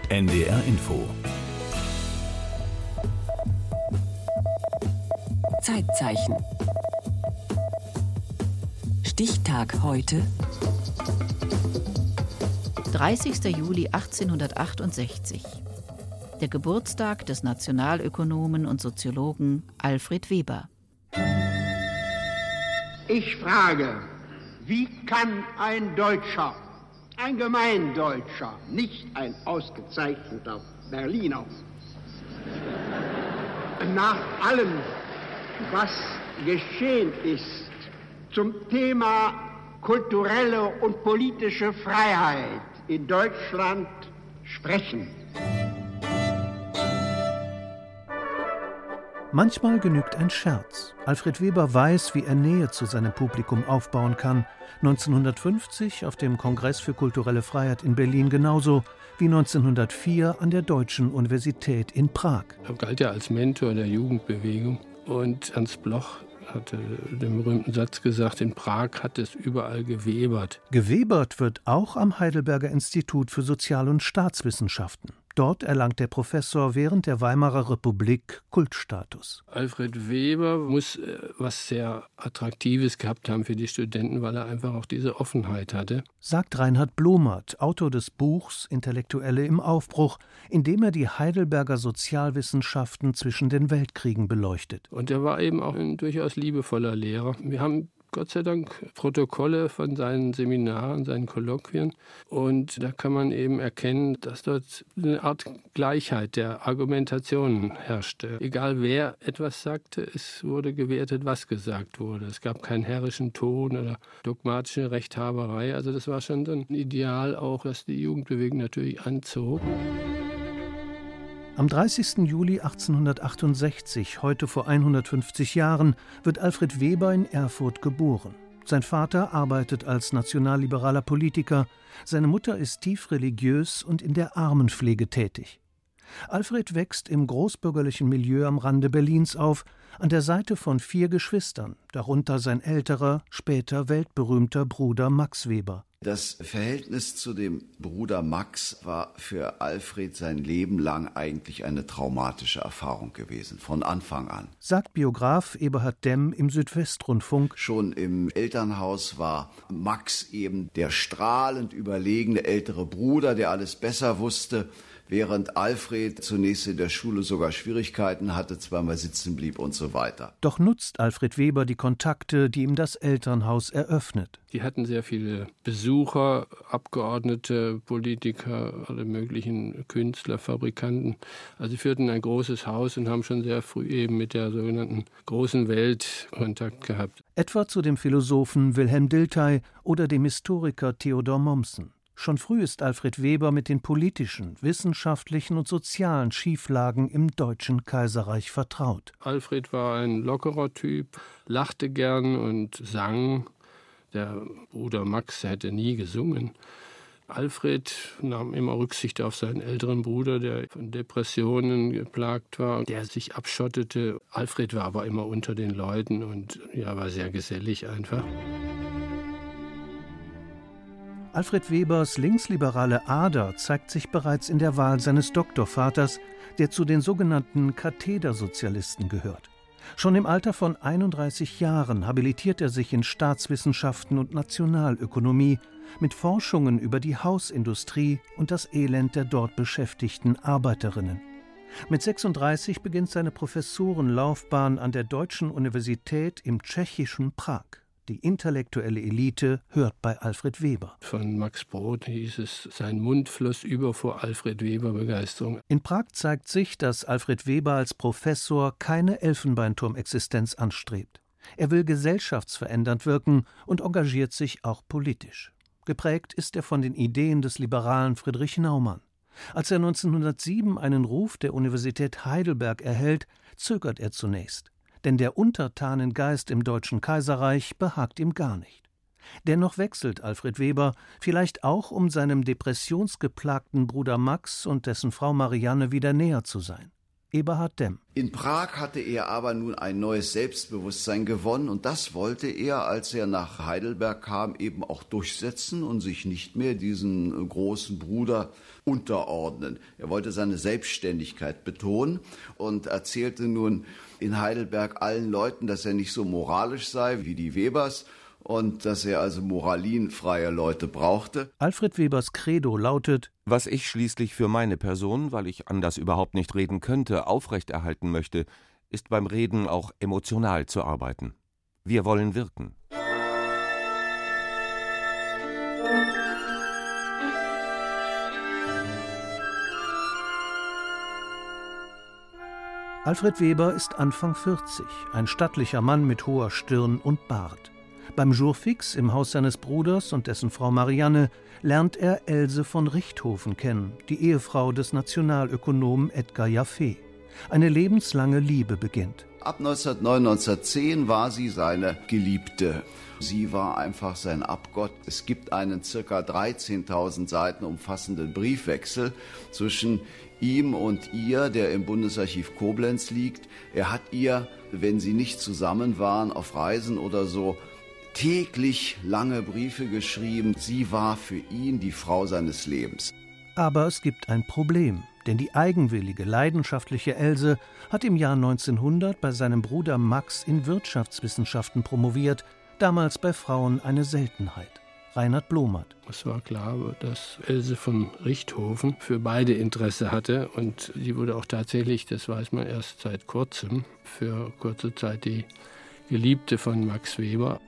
NDR Info. Zeitzeichen. Stichtag heute. 30. Juli 1868. Der Geburtstag des Nationalökonomen und Soziologen Alfred Weber. Ich frage, wie kann ein Deutscher, ein Gemeindeutscher, nicht ein ausgezeichneter Berliner, nach allem, was geschehen ist, zum Thema kulturelle und politische Freiheit in Deutschland sprechen? Manchmal genügt ein Scherz. Alfred Weber weiß, wie er Nähe zu seinem Publikum aufbauen kann. 1950 auf dem Kongress für kulturelle Freiheit in Berlin genauso wie 1904 an der Deutschen Universität in Prag. Er galt ja als Mentor der Jugendbewegung und Ernst Bloch hatte den berühmten Satz gesagt, in Prag hat es überall gewebert. Gewebert wird auch am Heidelberger Institut für Sozial- und Staatswissenschaften. Dort erlangt der Professor während der Weimarer Republik Kultstatus. Alfred Weber muss was sehr Attraktives gehabt haben für die Studenten, weil er einfach auch diese Offenheit hatte. Sagt Reinhard Blomert, Autor des Buchs Intellektuelle im Aufbruch, in dem er die Heidelberger Sozialwissenschaften zwischen den Weltkriegen beleuchtet. Und er war eben auch ein durchaus liebevoller Lehrer. Wir haben Gott sei Dank Protokolle von seinen Seminaren, seinen Kolloquien. Und da kann man eben erkennen, dass dort eine Art Gleichheit der Argumentationen herrschte. Egal wer etwas sagte, es wurde gewertet, was gesagt wurde. Es gab keinen herrischen Ton oder dogmatische Rechthaberei. Also das war schon ein Ideal auch, das die Jugendbewegung natürlich anzog. Am 30. Juli 1868, heute vor 150 Jahren, wird Alfred Weber in Erfurt geboren. Sein Vater arbeitet als nationalliberaler Politiker, seine Mutter ist tief religiös und in der Armenpflege tätig. Alfred wächst im großbürgerlichen Milieu am Rande Berlins auf, an der Seite von 4 Geschwistern, darunter sein älterer, später weltberühmter Bruder Max Weber. Das Verhältnis zu dem Bruder Max war für Alfred sein Leben lang eigentlich eine traumatische Erfahrung gewesen, von Anfang an. Sagt Biograf Eberhard Demm im Südwestrundfunk. Schon im Elternhaus war Max eben der strahlend überlegene ältere Bruder, der alles besser wusste, während Alfred zunächst in der Schule sogar Schwierigkeiten hatte, zweimal sitzen blieb und so weiter. Doch nutzt Alfred Weber die Kontakte, die ihm das Elternhaus eröffnet. Die hatten sehr viele Besucher, Abgeordnete, Politiker, alle möglichen Künstler, Fabrikanten. Also sie führten ein großes Haus und haben schon sehr früh eben mit der sogenannten großen Welt Kontakt gehabt. Etwa zu dem Philosophen Wilhelm Dilthey oder dem Historiker Theodor Mommsen. Schon früh ist Alfred Weber mit den politischen, wissenschaftlichen und sozialen Schieflagen im Deutschen Kaiserreich vertraut. Alfred war ein lockerer Typ, lachte gern und sang. Der Bruder Max hätte nie gesungen. Alfred nahm immer Rücksicht auf seinen älteren Bruder, der von Depressionen geplagt war, der sich abschottete. Alfred war aber immer unter den Leuten und war sehr gesellig einfach. Alfred Webers linksliberale Ader zeigt sich bereits in der Wahl seines Doktorvaters, der zu den sogenannten Kathedersozialisten gehört. Schon im Alter von 31 Jahren habilitiert er sich in Staatswissenschaften und Nationalökonomie mit Forschungen über die Hausindustrie und das Elend der dort beschäftigten Arbeiterinnen. Mit 36 beginnt seine Professorenlaufbahn an der Deutschen Universität im tschechischen Prag. Die intellektuelle Elite hört bei Alfred Weber. Von Max Brod hieß es, sein Mund floss über vor Alfred Weber Begeisterung. In Prag zeigt sich, dass Alfred Weber als Professor keine Elfenbeinturmexistenz anstrebt. Er will gesellschaftsverändernd wirken und engagiert sich auch politisch. Geprägt ist er von den Ideen des liberalen Friedrich Naumann. Als er 1907 einen Ruf der Universität Heidelberg erhält, zögert er zunächst. Denn der Untertanengeist im Deutschen Kaiserreich behagt ihm gar nicht. Dennoch wechselt Alfred Weber, vielleicht auch um seinem depressionsgeplagten Bruder Max und dessen Frau Marianne wieder näher zu sein. Eberhard Demm. In Prag hatte er aber nun ein neues Selbstbewusstsein gewonnen und das wollte er, als er nach Heidelberg kam, eben auch durchsetzen und sich nicht mehr diesen großen Bruder unterordnen. Er wollte seine Selbstständigkeit betonen und erzählte nun in Heidelberg allen Leuten, dass er nicht so moralisch sei wie die Webers und dass er also moralinfreie Leute brauchte. Alfred Webers Credo lautet: Was ich schließlich für meine Person, weil ich anders überhaupt nicht reden könnte, aufrechterhalten möchte, ist beim Reden auch emotional zu arbeiten. Wir wollen wirken. Alfred Weber ist Anfang 40, ein stattlicher Mann mit hoher Stirn und Bart. Beim Jour fixe im Haus seines Bruders und dessen Frau Marianne lernt er Else von Richthofen kennen, die Ehefrau des Nationalökonomen Edgar Jaffe. Eine lebenslange Liebe beginnt. Ab 1909, 1910 war sie seine Geliebte. Sie war einfach sein Abgott. Es gibt einen ca. 13.000 Seiten umfassenden Briefwechsel zwischen ihm und ihr, der im Bundesarchiv Koblenz liegt. Er hat ihr, wenn sie nicht zusammen waren, auf Reisen oder so, täglich lange Briefe geschrieben. Sie war für ihn die Frau seines Lebens. Aber es gibt ein Problem, denn die eigenwillige, leidenschaftliche Else hat im Jahr 1900 bei seinem Bruder Max in Wirtschaftswissenschaften promoviert, damals bei Frauen eine Seltenheit. Reinhard Blomert. Es war klar, dass Else von Richthofen für beide Interesse hatte und sie wurde auch tatsächlich, das weiß man erst seit kurzem, für kurze Zeit die Geliebte von Max Weber.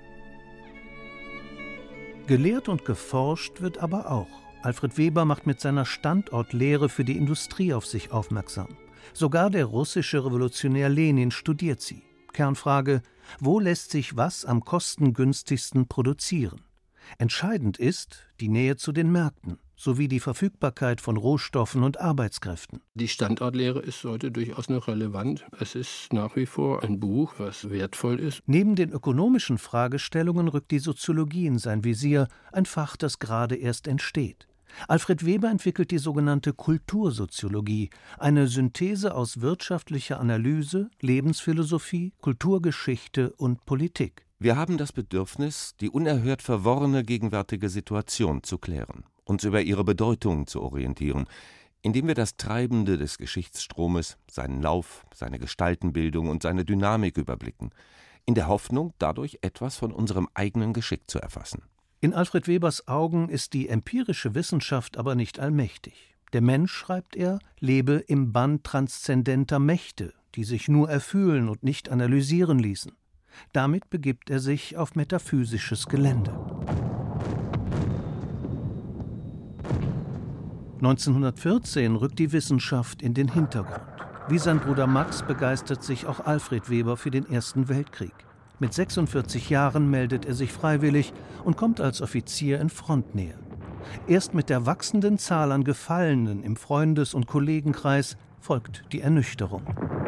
Gelehrt und geforscht wird aber auch. Alfred Weber macht mit seiner Standortlehre für die Industrie auf sich aufmerksam. Sogar der russische Revolutionär Lenin studiert sie. Kernfrage: Wo lässt sich was am kostengünstigsten produzieren? Entscheidend ist die Nähe zu den Märkten sowie die Verfügbarkeit von Rohstoffen und Arbeitskräften. Die Standortlehre ist heute durchaus noch relevant. Es ist nach wie vor ein Buch, was wertvoll ist. Neben den ökonomischen Fragestellungen rückt die Soziologie in sein Visier, ein Fach, das gerade erst entsteht. Alfred Weber entwickelt die sogenannte Kultursoziologie, eine Synthese aus wirtschaftlicher Analyse, Lebensphilosophie, Kulturgeschichte und Politik. Wir haben das Bedürfnis, die unerhört verworrene gegenwärtige Situation zu klären, uns über ihre Bedeutung zu orientieren, indem wir das Treibende des Geschichtsstromes, seinen Lauf, seine Gestaltenbildung und seine Dynamik überblicken, in der Hoffnung, dadurch etwas von unserem eigenen Geschick zu erfassen. In Alfred Webers Augen ist die empirische Wissenschaft aber nicht allmächtig. Der Mensch, schreibt er, lebe im Bann transzendenter Mächte, die sich nur erfühlen und nicht analysieren ließen. Damit begibt er sich auf metaphysisches Gelände. 1914 rückt die Wissenschaft in den Hintergrund. Wie sein Bruder Max begeistert sich auch Alfred Weber für den Ersten Weltkrieg. Mit 46 Jahren meldet er sich freiwillig und kommt als Offizier in Frontnähe. Erst mit der wachsenden Zahl an Gefallenen im Freundes- und Kollegenkreis folgt die Ernüchterung.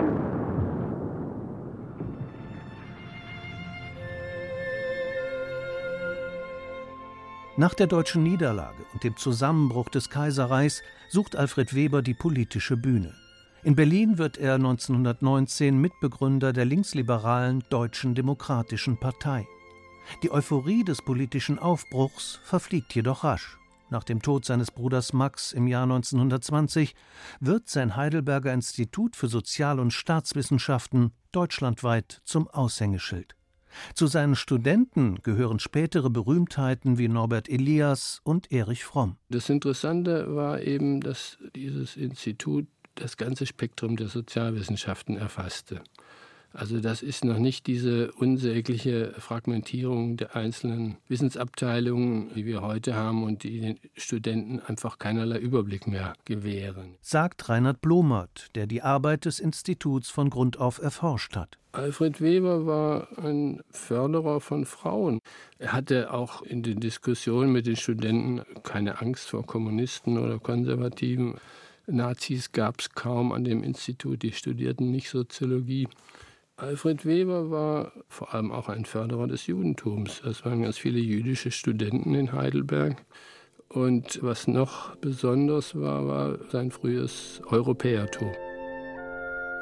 Nach der deutschen Niederlage und dem Zusammenbruch des Kaiserreichs sucht Alfred Weber die politische Bühne. In Berlin wird er 1919 Mitbegründer der linksliberalen Deutschen Demokratischen Partei. Die Euphorie des politischen Aufbruchs verfliegt jedoch rasch. Nach dem Tod seines Bruders Max im Jahr 1920 wird sein Heidelberger Institut für Sozial- und Staatswissenschaften deutschlandweit zum Aushängeschild. Zu seinen Studenten gehören spätere Berühmtheiten wie Norbert Elias und Erich Fromm. Das Interessante war eben, dass dieses Institut das ganze Spektrum der Sozialwissenschaften erfasste. Also das ist noch nicht diese unsägliche Fragmentierung der einzelnen Wissensabteilungen, die wir heute haben und die den Studenten einfach keinerlei Überblick mehr gewähren. Sagt Reinhard Blomert, der die Arbeit des Instituts von Grund auf erforscht hat. Alfred Weber war ein Förderer von Frauen. Er hatte auch in den Diskussionen mit den Studenten keine Angst vor Kommunisten oder Konservativen. Nazis gab es kaum an dem Institut, die studierten nicht Soziologie. Alfred Weber war vor allem auch ein Förderer des Judentums. Es waren ganz viele jüdische Studenten in Heidelberg. Und was noch besonders war, war sein frühes Europäertum.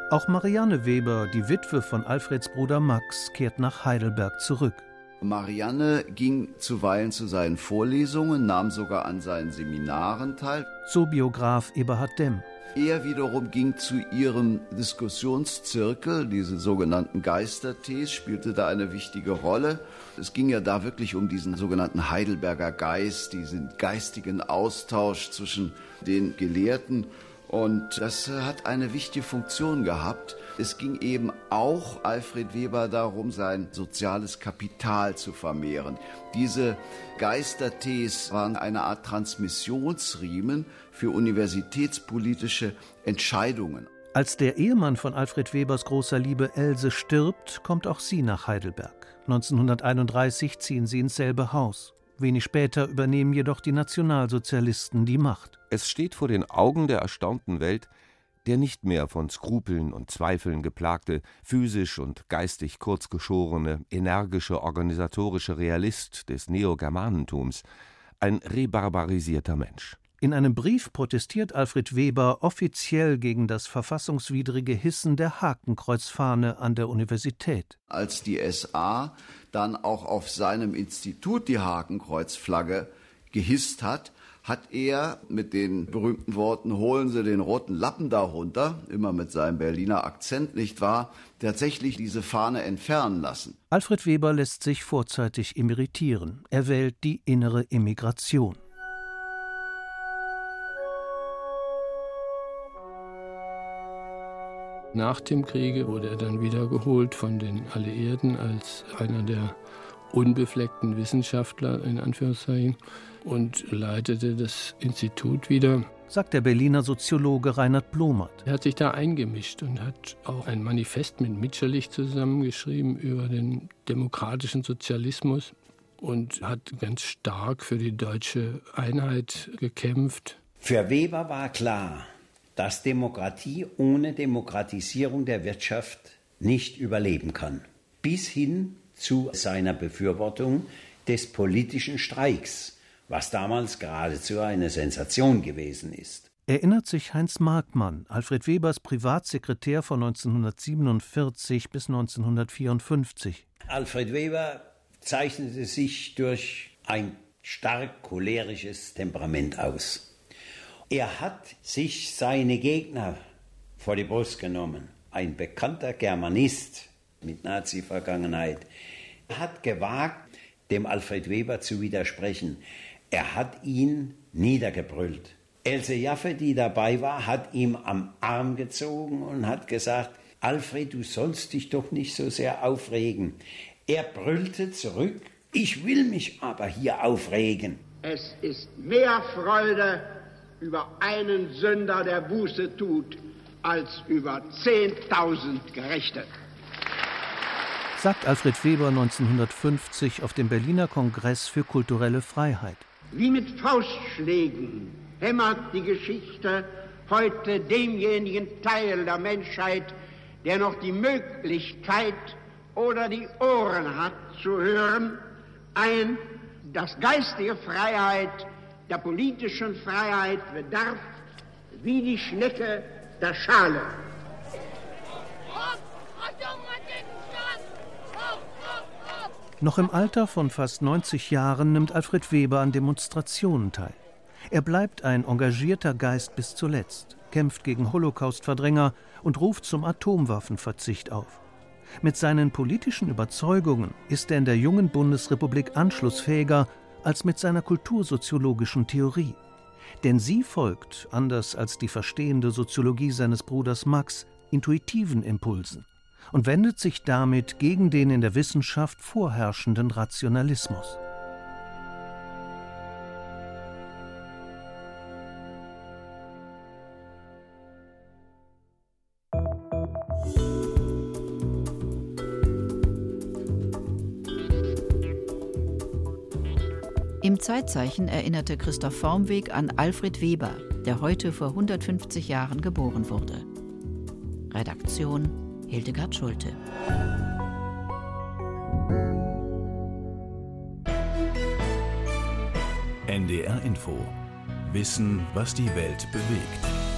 Auch Marianne Weber, die Witwe von Alfreds Bruder Max, kehrt nach Heidelberg zurück. Marianne ging zuweilen zu seinen Vorlesungen, nahm sogar an seinen Seminaren teil. So Biograf Eberhard Demm. Er wiederum ging zu ihrem Diskussionszirkel, diese sogenannten Geistertees, spielte da eine wichtige Rolle. Es ging ja da wirklich um diesen sogenannten Heidelberger Geist, diesen geistigen Austausch zwischen den Gelehrten. Und das hat eine wichtige Funktion gehabt. Es ging eben auch Alfred Weber darum, sein soziales Kapital zu vermehren. Diese Geistertees waren eine Art Transmissionsriemen für universitätspolitische Entscheidungen. Als der Ehemann von Alfred Webers großer Liebe Else stirbt, kommt auch sie nach Heidelberg. 1931 ziehen sie ins selbe Haus. Wenig später übernehmen jedoch die Nationalsozialisten die Macht. Es steht vor den Augen der erstaunten Welt der nicht mehr von Skrupeln und Zweifeln geplagte, physisch und geistig kurzgeschorene, energische organisatorische Realist des Neogermanentums, ein rebarbarisierter Mensch. In einem Brief protestiert Alfred Weber offiziell gegen das verfassungswidrige Hissen der Hakenkreuzfahne an der Universität. Als die SA dann auch auf seinem Institut die Hakenkreuzflagge gehisst hat, hat er mit den berühmten Worten „Holen Sie den roten Lappen da runter", immer mit seinem Berliner Akzent, nicht wahr, tatsächlich diese Fahne entfernen lassen. Alfred Weber lässt sich vorzeitig emeritieren. Er wählt die innere Emigration. Nach dem Kriege wurde er dann wiedergeholt von den Alliierten als einer der unbefleckten Wissenschaftler, in Anführungszeichen, und leitete das Institut wieder. Sagt der Berliner Soziologe Reinhard Blomert. Er hat sich da eingemischt und hat auch ein Manifest mit Mitscherlich zusammengeschrieben über den demokratischen Sozialismus und hat ganz stark für die deutsche Einheit gekämpft. Für Weber war klar, dass Demokratie ohne Demokratisierung der Wirtschaft nicht überleben kann. Bis hin zu seiner Befürwortung des politischen Streiks, was damals geradezu eine Sensation gewesen ist. Erinnert sich Heinz Markmann, Alfred Webers Privatsekretär von 1947 bis 1954. Alfred Weber zeichnete sich durch ein stark cholerisches Temperament aus. Er hat sich seine Gegner vor die Brust genommen. Ein bekannter Germanist mit Nazi-Vergangenheit hat gewagt, dem Alfred Weber zu widersprechen. Er hat ihn niedergebrüllt. Else Jaffe, die dabei war, hat ihm am Arm gezogen und hat gesagt: Alfred, du sollst dich doch nicht so sehr aufregen. Er brüllte zurück: Ich will mich aber hier aufregen. Es ist mehr Freude über einen Sünder, der Buße tut, als über 10.000 Gerechte. Sagt Alfred Weber 1950 auf dem Berliner Kongress für kulturelle Freiheit. Wie mit Faustschlägen hämmert die Geschichte heute demjenigen Teil der Menschheit, der noch die Möglichkeit oder die Ohren hat zu hören, ein, dass geistige Freiheit der politischen Freiheit bedarf, wie die Schnecke der Schale. Noch im Alter von fast 90 Jahren nimmt Alfred Weber an Demonstrationen teil. Er bleibt ein engagierter Geist bis zuletzt, kämpft gegen Holocaust-Verdränger und ruft zum Atomwaffenverzicht auf. Mit seinen politischen Überzeugungen ist er in der jungen Bundesrepublik anschlussfähiger als mit seiner kultursoziologischen Theorie. Denn sie folgt, anders als die verstehende Soziologie seines Bruders Max, intuitiven Impulsen und wendet sich damit gegen den in der Wissenschaft vorherrschenden Rationalismus. Im Zeitzeichen erinnerte Christoph Vormweg an Alfred Weber, der heute vor 150 Jahren geboren wurde. Redaktion Hildegard Schulte. NDR Info. Wissen, was die Welt bewegt.